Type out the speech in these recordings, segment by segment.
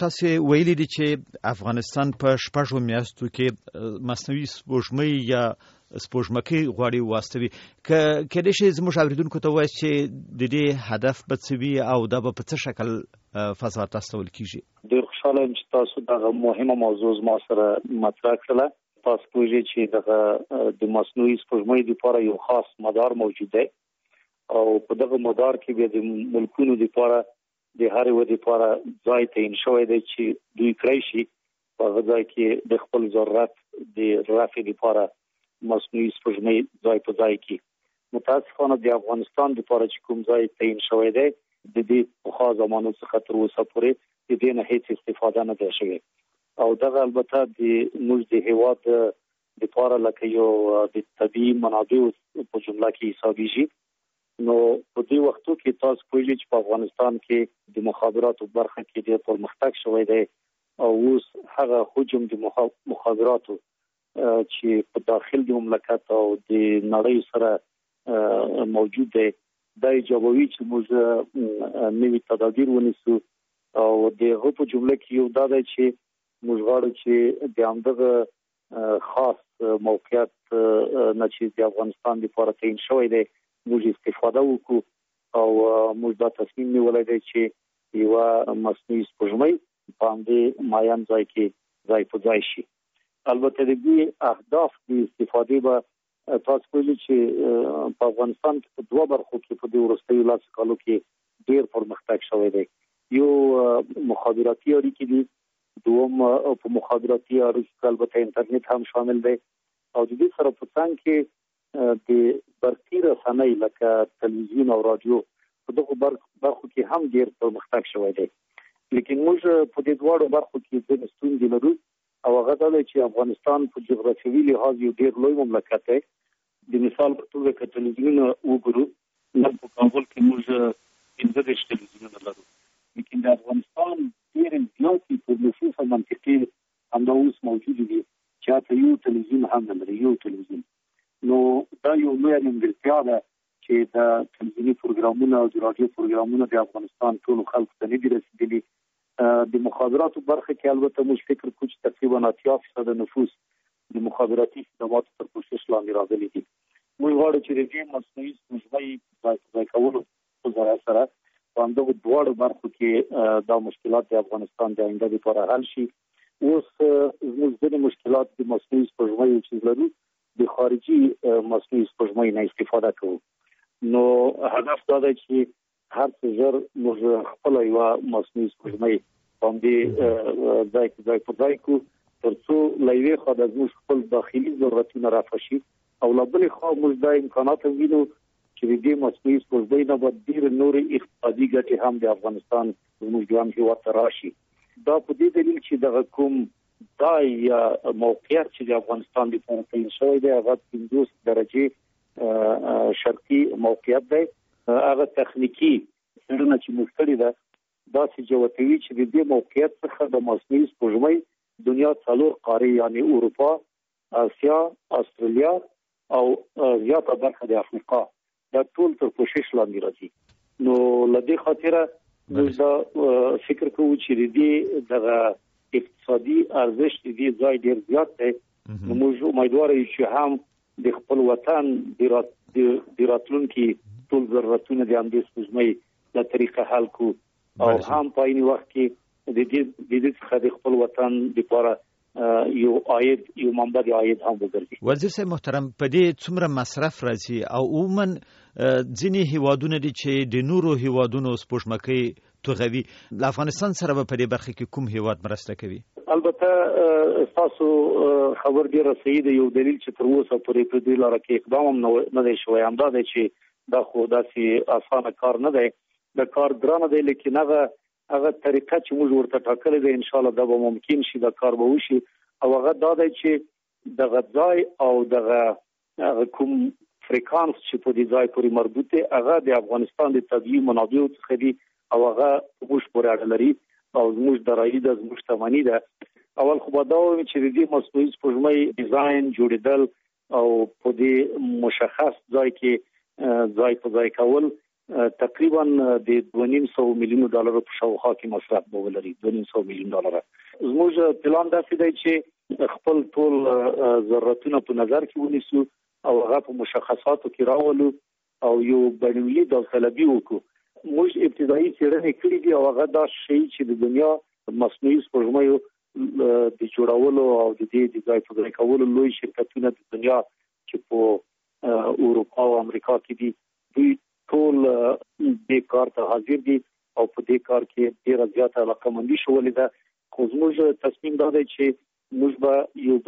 تاسو ویلي دي چې افغانستان په 6 میاشتو کې مصنوعي سپوږمۍ یا سپوږمکۍ غواړي واستوي. کله چې زموږ اوریدونکو ته وایي چې د دې هدف به څه وي او دا به په څه شکل فضا ته استول کیږي؟ ډېر خوشاله یم چې تاسو دغه مهمه موضوع ما سره مطرح کړله. تاسو پوهیږئ چې دغه د مصنوعي سپوږمۍ لپاره یو خاص مدار موجود دی او په دغه مدار کې به د ملکونو لپاره د هر ودی لپاره ځای تعین شوی دی چې دوی کړی شي په هغه ځای کې د خپل ضرورت د رفع لپاره مصنوعي سپوږمۍ ځای په ځای کې. متاسفانه د افغانستان لپاره چې کوم ځای تعین شوی دی د دې پخوا زمانو څخه تر اوسه پورې د دې نه هیڅ استفاده نه ده شوې او دغه البته د موږ د هیواد د لپاره لکه یو د طبیعي منابعو په جمله کې حسابيږي. نو په دې وختو کې تاسو پوهیږئ چې په افغانستان کې د مخابراتو برخه کې ډېر پرمختګ شوی دی او اوس هغه حجم د مخابراتو چې په داخل د مملکت او د نړۍ سره موجود دی دا ایجابوي چې موږ نوي تدابیر ونیسو او دغه په جمله کې یو دا دی چې موږ غواړو چې د همدغه خاص موقعیت نه چې د افغانستان لپاره تعین شوی دی موږ استفاده وکړو او موږ دا تصمیم نیولای دی چې یو مصنوعي سپوږمۍ په همدې معین ځای کې ځای په ځای شي. البته د دې اهداف د استفادې به تاسو ویلي چې په افغانستان کې په دوه برخو کې په دې وروستیو لاسو کالو کې ډېر پرمختګ شوی دی. یو مخابراتي اړیکې دي، دوم په مخابراتي اړیکو البته انټرنیټ هم شامل دی او د دې سره په څنګ کې د برقي رسنۍ لکه تلویزیون او رادیو په دغه برخو کې هم ډېر پرمختګ شوی دی. لیکن موږ په دې دواړو برخو کې د ستونزې لرو او هغه دا چې افغانستان په جغرافیوي لحاظ یو ډېر لوی مملکت دی. د مثال په توګه که تلویزیون وګورو نن په کابل کې موږ 15 تلویزیونونه لرو، لیکن د افغانستان ډېر زیاتې په نفوس او منطقې همدا اوس موجود دي چې حتی یو تلویزیون هم نه لري، یو تلویزیون. نو دا یو لوی نیمګړتیا ده چې د تلویزیوني پروګرامونو او د رادیو پروګرامونو د افغانستان ټول خلکو ته نه دي رسیدلي. د مخابراتو برخه کې البته موږ فکر کوو چې تقریبا 80% نفوس د مخابراتي خدماتو تر پوښښ لاندې راغلي دي. موږ غواړو چې د دې مصنوعي سپوږمۍ ځای کولو په ذریعه سره په همدغو دواړو برخو کې دا مشکلات د افغانستان د آینده لپاره حل شي. اوس زموږ ځینې مشکلات د مصنوعي سپوږمۍ چې لرو د خارجي مصنوعي سپوږمۍ نه استفاده کوو. نو هدف دا دی چې هر څه ژر موږ خپل یو مصنوعي سپوږمۍ باندې ځای په ځای کو تر څو لایوي خو د زموږ خپل داخلي ضرورتونه رافع شي او لبلې خو موږ د امکانات وینو چې د دې مصنوعي سپوږمۍ نه به ډېر نورې اقتصادي ګټې هم د افغانستان زموږ ګران هېواد ته راشي. دا په دې دلیل چې دغه کوم دا یا موقعیت چې د افغانستان لپاره تعین شوی دی هغه 50 درجه شرقي موقعیت دی. هغه تخنیکی څېړنه چې موږ کړې ده دا چې جوتوي چې د دې موقعیت څخه د مصنوعي سپوږمۍ دنیا څلور قارې یعنی اروپا، اسیا، استرالیا او زیاته برخه د افریقا دا ټول تر پوښښ لاندې راځي. نو لدې خاطره موږ دا فکر کوو چې د دغه اقتصادي ارزښت د ځای ډیر زیات دی. موږ امیدوار یو چې هم د خپل وطن د راتلونکي ټول ضرورتونه د همدې سپوږمۍ له طریقه حل کو او هم په عین وخت کې د دې څخه د خپل وطن لپاره یو عاید یو منبع د عاید هم وګرځي. وزیر صاحب محترم، په دې څومره مصرف راځي او عموما ځینې هیوادونه دي چې د نورو هیوادونو سپوږمکۍ توغوي، له افغانستان سره په دې برخه کې کوم هیواد مرسته کوي؟ البته تاسو خبر ډیر صحیح دی. یو دلیل چې تر اوسه پورې په دې لاره کې اقدام هم نه دی شوی همدا دی چې دا خو داسې اسانه کار نه دی، د کار ګرانه دی، لیکن هغه طریقه چې موږ ورته ټاکلې ده ان شاء الله دا به ممکن شي، دا کار به وشي. او هغه دا دی چې دغه ځای او دغه کوم فریکانس چې په دې ځای پورې مربوط دی هغه د افغانستان د طبیعي منابعو څخه دی او هغه موږ پورې اړه لري او زموږ درایي ده، زموږ شتمني ده. اول خو به دا وایي چې د دې مصنوعي سپوږمۍ ډیزاین جوړېدل او په دې مشخص ځای کې ځای په ځای کول تقریبا د 2.5 میلیون ډالر په شاوخوا کې مصرف به ولري. 2.5 میلیون ډالر. زموږ پلان داسې دی چې خپل ټول ضرورتونه په نظر کې ونیسو او هغه په مشخصاتو کې راولو او یو بڼوالي داوطلبي وکړو. موږ ابتدایي څېړنې کړې دي او هغه دا شی چې د دنیا مصنوعي سپوږمۍ د جوړولو او د دې د ځای په ځای کولو لوی شرکتونه د دنیا چې په اروپا او امریکا کې دي دوی ټول د کار ته حاضر دي او په دې کار کې ډېر زیاته علاقمندي شولې ده. خو زموږ تصمیم دا دی چې موږ به یو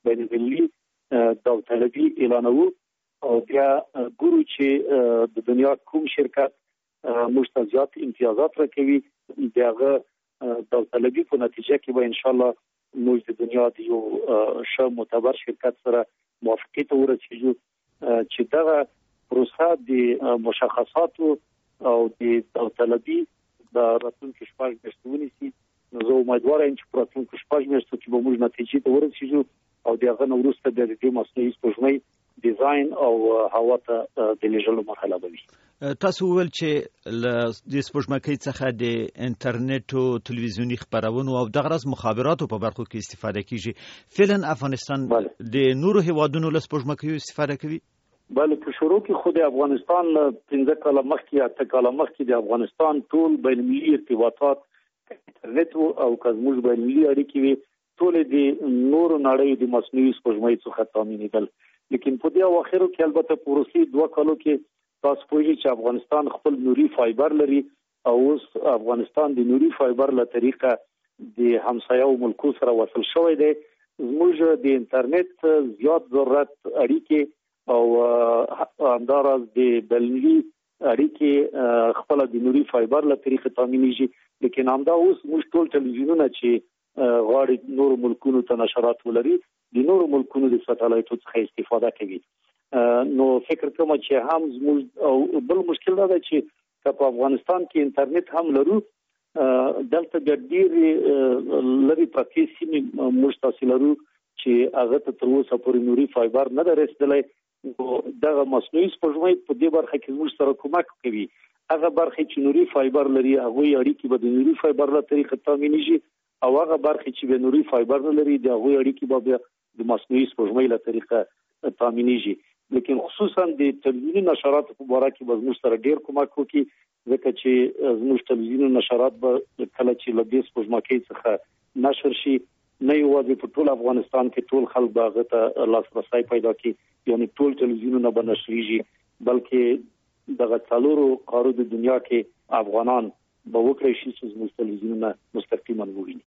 بین‌المللي داوطلبي اعلانوو او بیا ګورو چې د دنیا کوم شرکت موږ ته زیات امتیازات راکوي. دغه داوطلبي په نتیجه کې به ان شاء الله موږ د دنیا د یو ښه معتبر شرکت سره موافقت ورسېږو چې دغه پروسه د مشخصاتو او د داوطلبي د راتلونکي شپږ میاشتې ونیسي. نو زه امیدوار یم چې په راتلونکو شپږ میاشتو کې به موږ نتیجې ته ورسېږو او د هغه نه وروسته بیا د دې مصنوعي سپوږمۍ ډیزاین او هوا ته د لیږلو مرحله به وي. تاسو وویل چې له دې سپوږمکۍ څخه د انټرنیټ او تلویزیوني خپرونو او دغه راز مخابراتو په برخو کې استفاده کیږي. فعلا افغانستان د نورو هیوادونو له سپوږمکۍ استفاده کوي؟ بله، په شروع کې خو د افغانستان 15 کاله مخکې 8 کاله مخکې د افغانستان ټول بین‌المللي ارتباطات انټرنیټ او زموږ بین‌المللي اړیکې وي ټول د نورو نړۍ د مصنوعي سپوږمۍ څخه تامینېدل. لیکن په دې اواخرو کې البته په وروستي 2 کالو کې تاسو پوهیږئ چې افغانستان خپل نوري فایبر لري او اوس افغانستان د نوري فایبر له طریقه د همسایه ملکو سره وصل شوی دی. زموږ د انټرنیټ زیات ضرورت اړیکې او همداراز د بین‌المللي اړیکې خپل د نوري فایبر له طریقه تامینېږي. لیکن همدا اوس موږ ټول ټلویزیونونه چې غواړي نور ملکونو ته نشرات ولري د نور ملکونو د ساتلایتو څخه استفاده کوي. نو فکر کوم چې هم زموږ او بل مشکل دا دی چې په افغانستان کې انټرنیټ هم لرو دلته د ډېر لري پرتې سیمې موږ تاسو لرو چې هغه ته تر اوسه پورې نوري فایبر نه رسیدلی. دغه مصنوعي سپوږمۍ په دې برخه کې موږ سره کومک کوي. هغه برخه چې نوري فایبر لري هغه اړیکې به د نوري فایبر له طریقه تامینېږي او هغه برخه چې به نوري فایبر نه لري د هغه اړیکې به د مصنوعي سپوږمۍ له طریقه تامینېږي. لیکن خصوصا د تلویزیوني نشراتو په اړه کې به موږ سره ډېر کومک وکړي ځکه چې زموږ تلویزیوني نشرات به کله چې له دې سپوږمکۍ څخه نشر شي نه یوازې په ټول افغانستان کې ټول خلک به هغه ته لاسرسی پیدا کړي یعنی ټول تلویزیونونه به نشریږي بلکې دغه څلورو قارو د دنیا کې افغانان به وکړي شي چې زموږ تلویزیونونه مستقیما وویني.